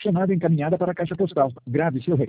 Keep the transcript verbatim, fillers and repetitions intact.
Chamada encaminhada para a caixa postal. Grave seu recado.